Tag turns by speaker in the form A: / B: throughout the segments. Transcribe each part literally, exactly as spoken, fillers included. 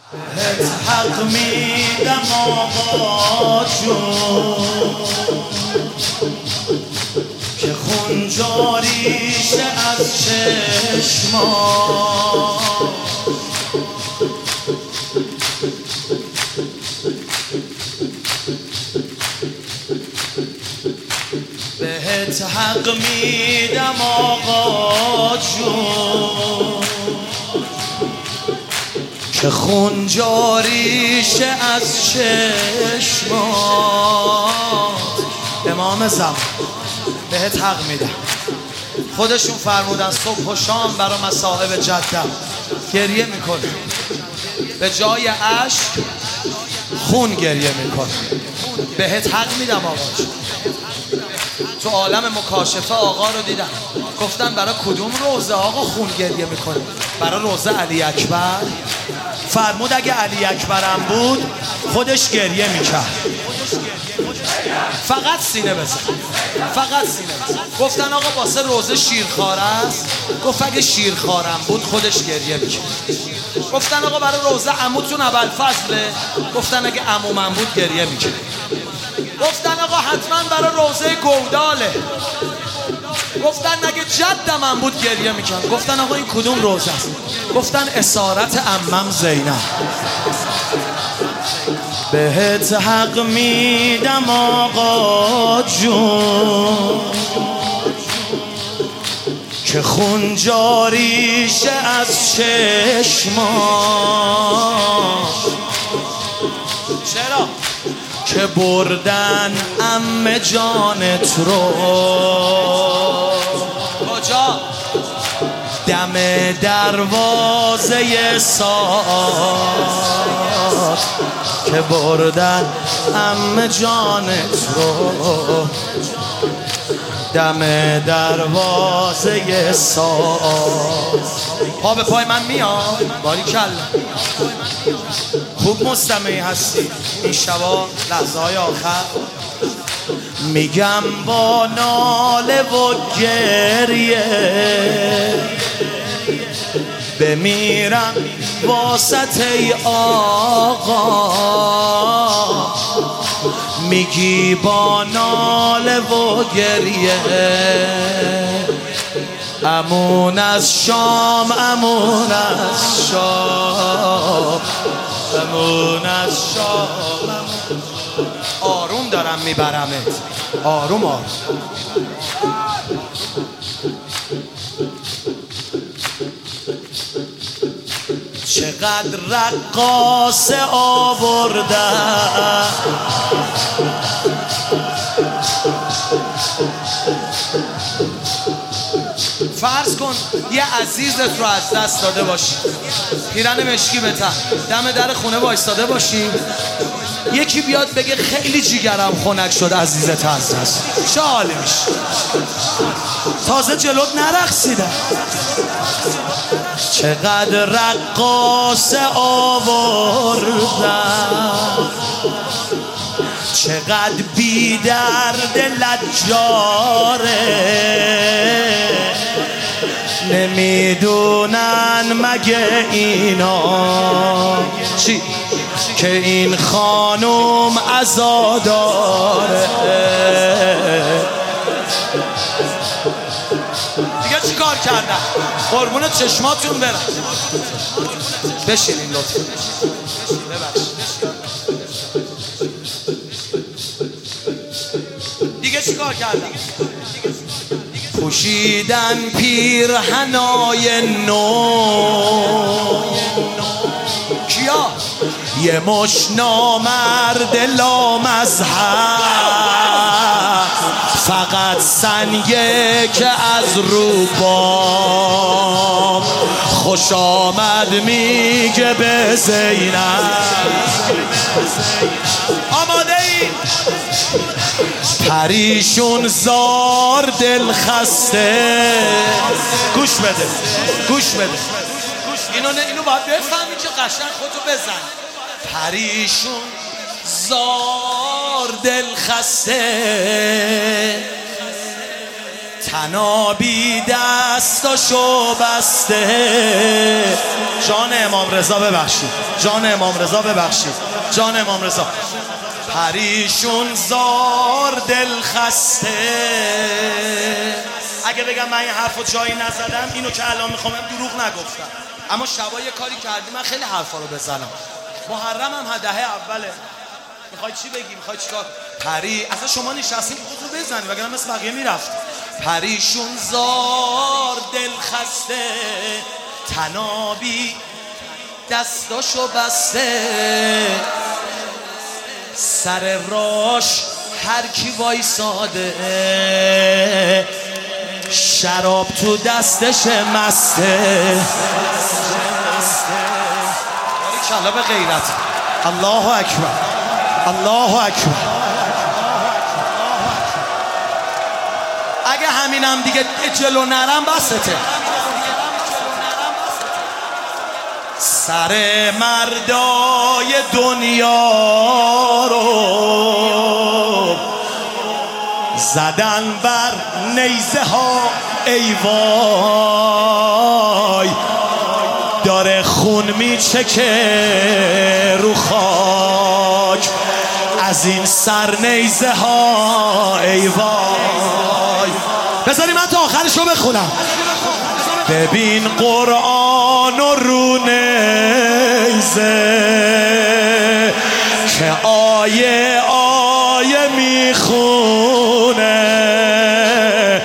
A: بهت حق میدم آقا جون که خون جاریشه از چشما. بهت حق میدم آقا جون که خون جاریشه از چشمات. امام زمان بهت حق میدم. خودشون فرمودن صبح و شام برا مصاحب جدم گریه میکنه، به جای اشک خون گریه میکنه. بهت حق میدم آقا جون. تو عالم مکاشفه آقا رو دیدم، گفتن برای کدوم روزه آقا خون گریه میکنه؟ برای روزه علی اکبر. فرمود اگه علی اکبرم بود خودش گریه میکرد. فقط سینه بزن، فقط سینه بزن. گفتن آقا واسه روزه شیرخواره است. گفت اگه شیرخوارم بود خودش گریه میکرد. گفتن آقا برای روزه عموتون ابوالفضله. گفتن اگه عمومم بود گریه میکرد. گفتن آقا حتما برای روزه گوداله. گفتن اگه جدم هم بود گریه میکرد. گفتن آقا این کدوم روزه است؟ گفتن اسارت عمم زینب. بهت حق میدم آقا جون که خون جاریشه از چشما. چرا؟ که بردن عمه جانت رو کجا؟ دم دروازه ساد. که بردن عمه جانت رو دم دروازه ساد. پا به پای من میاد باریکلا. خوب مستمعی هستی این شبا لحظه های آخر. میگم با ناله و گریه بمیرم واسط ای آقا. میگی با ناله و گریه امون از شام، امون از شام، امون از شام. آروم دارم میبرمت، آروم آروم. چقدر رقاص آوردن فرض کن یه عزیزت رو از دست داده باشی، پیرن مشکی به تن دم در خونه وایستاده باشی، یکی بیاد بگه خیلی جیگرم خنک شد عزیزت از دست، چه حالی میشه؟ تازه جلوت نرقصیدم. چقدر رقاص آوردن، چقدر بی درد لجاره، نمیدونن مگه اینا چی که این خانوم عزاداره. دیگه چی کار کردن؟ قربون چشماتون برم. بشینین لطفا. دیگه چی کار کردن؟ پوشیدن پیرهنای نو. کیا؟ یه مش نامرد لامذهب، فقط سنگه که از روبام خوش آمد میگه به زینب. آماده ای؟ پریشون زار دل خسته. گوش بده گوش بده اینو اینو باید بفهمی که قشنگ خودتو بزن. پریشون زار دل خسته، تنابی دستاشو بسته. جان امام رضا ببخشید، جان امام رضا ببخشید، جان امام رضا. پریشون زار دل خسته. اگه بگم من این حرفو جایی نزدم، اینو که الان میخوام دروغ نگفتم، اما شبا یه کاری کردی من خیلی حرفا رو بزنم. محرم هم دهه اوله، میخوای چی بگی؟ میخوای چیکار؟ پری اصلا شما نشستین خودتو بزنی وگرنه مثل بقیه میرفت. پریشون زار دل خسته، تنابی دستاشو بسته. سر راش هر کی وایساده، شراب تو دستش مسته. باریکالله به غیرت. الله اکبر، الله اکبر. اگه همینم دیگه جلو نرم بسته. سر مردای دنیا رو زدن بر نیزه ها، ای وای. داره خون میچکه رو خاک از این سر نیزه ها، ای وای. بذاری من تا آخرشو بخونم. ببین قرآن و رو نیزه که آیه آیه میخونه.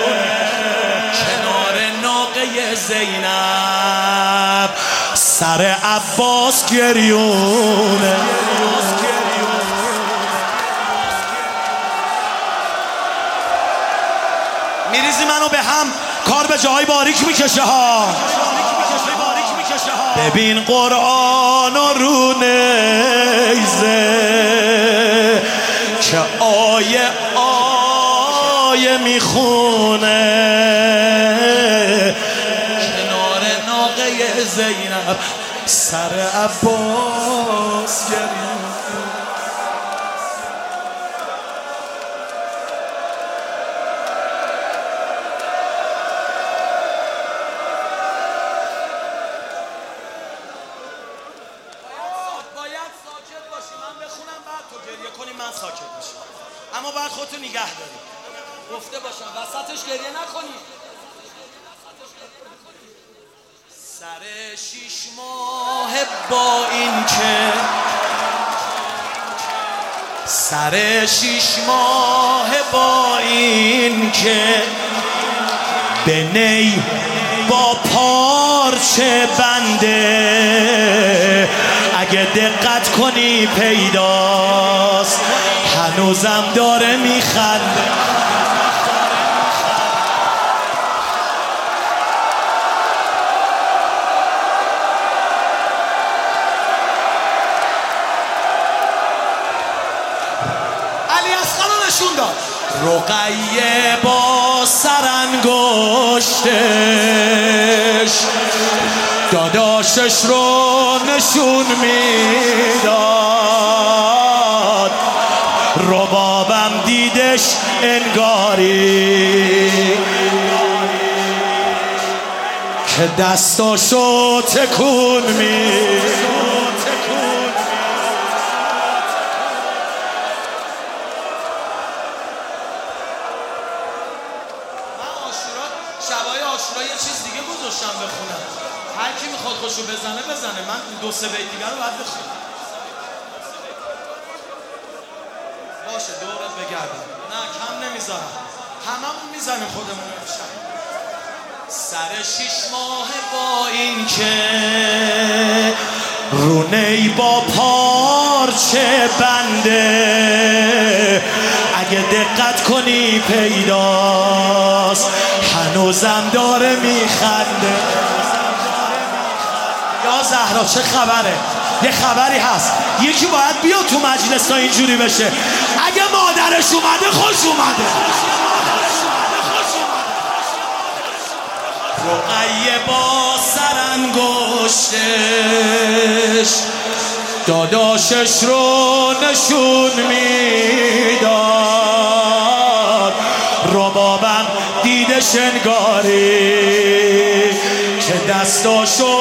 A: کنار ناقه زینب سر عباس گریونه. میریزی منو به هم، کار به جای باریک میکشه ها. ببین قرآن و رو نیزه که آیه آیه میخونه. کنار ناقه زینب سر عباس گریونه. من ساکت باشم، اما باید خودتو نگه داری. گفته باشم وسطش گریه نکنی. سر شیش ماه با این که سر شیش ماه با این که به نی با پارچه بنده. اگه دقت کنی پیداست هنوزم داره میخنده. علی اصغر رو نشون داد. رقیه با سرانگشتش داداشش رو نشون میداد. ربابم دیدش انگاری که دستاشو تکون میداد. شبای عاشورا یه چیز دیگه گذاشتم بخونم. هر کی میخواد خوشو بزنه بزنه. من دو سه بیت دیگه رو باید بخونم. باشه دورت بگردم. نه کم نمیذارم. هممون میزنیم خودمون امشب. سر شیش ماه با این که رونه‌ای با پارچه بنده. اگه دقت کنی پیداست هنوزم داره میخنده. یا زهرا چه خبره؟ یه خبری هست، یکی باید بیا تو مجلس تا اینجوری بشه. اگه مادرش اومده خوش اومده. رقیه با سرانگشتش داداشش رو نشون میداد. ربابم دید های شنگاری که دستاشو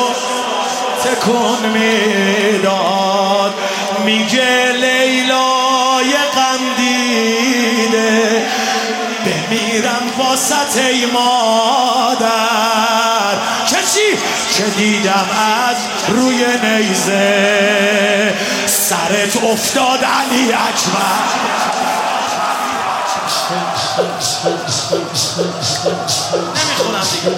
A: تکون میداد، میگه لیلای غم دیده بمیرم واسط ای مادر. که چی؟ که دیدم از روی نیزه سرت افتاد علی اکبر. نمیخونم دیگه.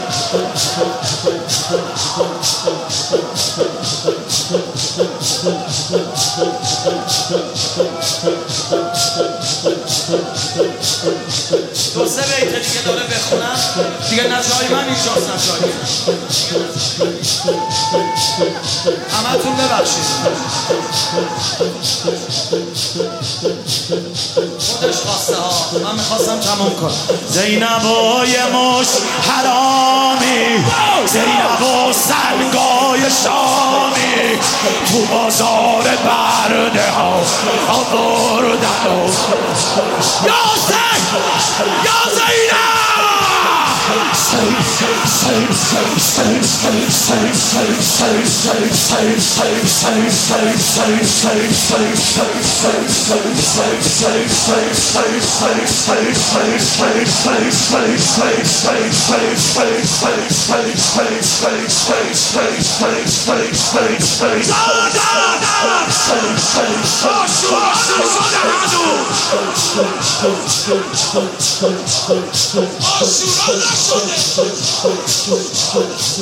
A: دو سه بیت دیگه داره بخونم دیگه. نجای من اینجاست. نجای همتون ببخشید، خودش خواسته ها، من میخواستم تموم کنم. زینبای مش حرامی، زینب و سنگای شامی، تو بازار برده ها آوردن و یا زین یا زینب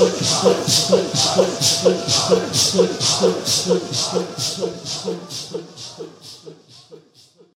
A: Thank you.